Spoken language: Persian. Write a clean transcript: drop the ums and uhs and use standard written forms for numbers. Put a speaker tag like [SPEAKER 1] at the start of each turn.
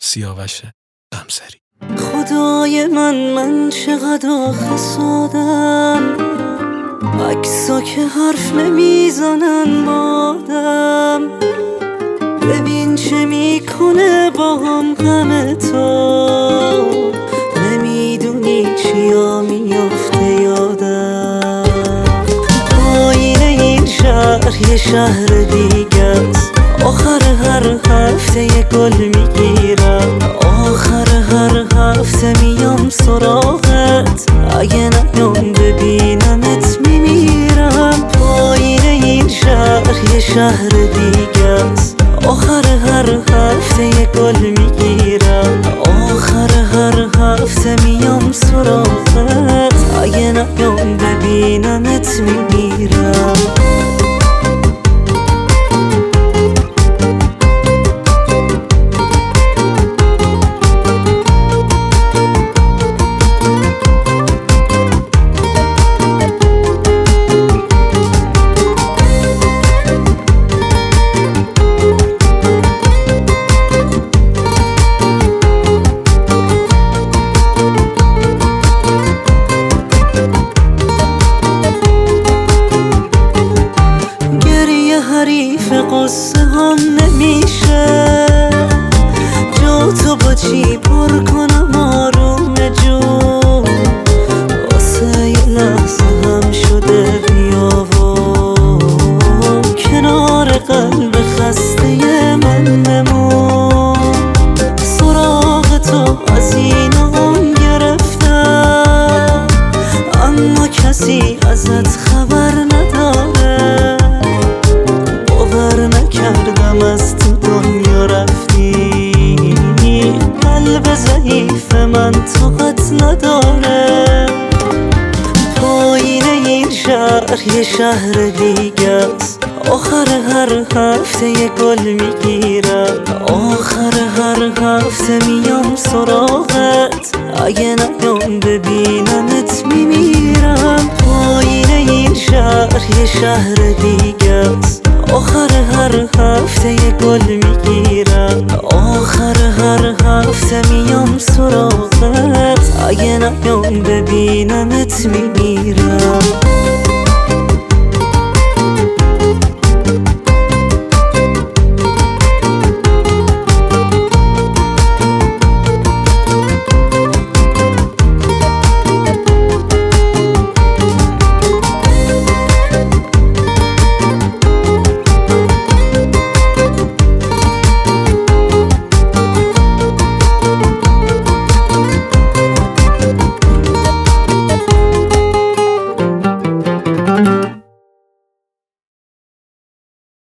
[SPEAKER 1] سیاوش غمزری.
[SPEAKER 2] خدای من چقدر آخه سادم، عکسا که حرف نمیزنن بادم. ببین چه میکنه با هم غم تو، نمیدونی چیا میافته یادم. پایین این شهر یه شهر دیگه است، آخر هر هفته یه گل میگیرم، آخر هر هفته میام سراغت، اگه نیام ببینمت میمیرم. پایین این شهر یه شهر دیگه است، آخر هر هفته یه گل میگیرم، آخر هر هفته میام سراغت، اگه نیام ببینمت میمیرم. حریف قصه هم نمیشه، جا تو با چی پر کنم آروم جون، واسه یه لحظه هم شده بیا و کنار قلب خسته من بمون. سراغ تو از این اون گرفتم، اما کسی ازت خبر نداره، نکردم از تو دنیا رفتی، قلب ضعیف من طاقت نداره. پایین این شهر یه شهر دیگه است، آخر هر هفته یه گل میگیرم، آخر هر هفته میام سراغت، اگه نیام ببینمت میمیرم. پایین این شهر یه شهر دیگه است، آخر هر هفته یه گل میگیرم، آخر هر هفته میام سراغت، اگه نیام ببینمت میمیرم.